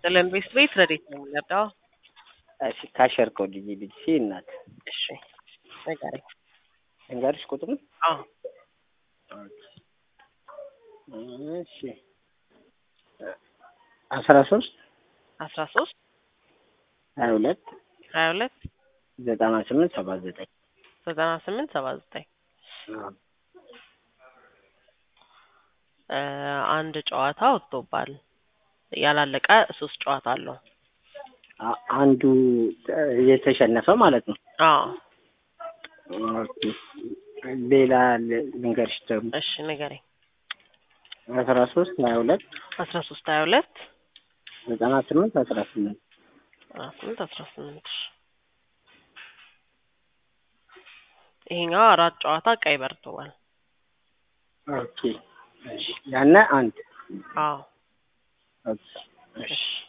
ጥለን ቤት ረዴት ነው የሚነዳው? እሺ ካሸር ኮድ ጂቢሲ እናት እሺ ንገረኝ። እንጋርሽ ቁጥሩ አዎ እሺ 13 13 22 22 98 79 98 79 አንድ ጨዋታ ወጥቶባል። ያላለቀ 3 ጨዋታ አለው። አንዱ የተሸነፈ ማለት ነው። አዎ ሌላ ልንገርሽ ደግሞ እሺ ንገረኝ። 13 22 13 22 98 18 ይሄኛው 4 ጨዋታ ቀይ በርቷል። ኦኬ እሺ ያና አንድ አዎ ኦኬ እሺ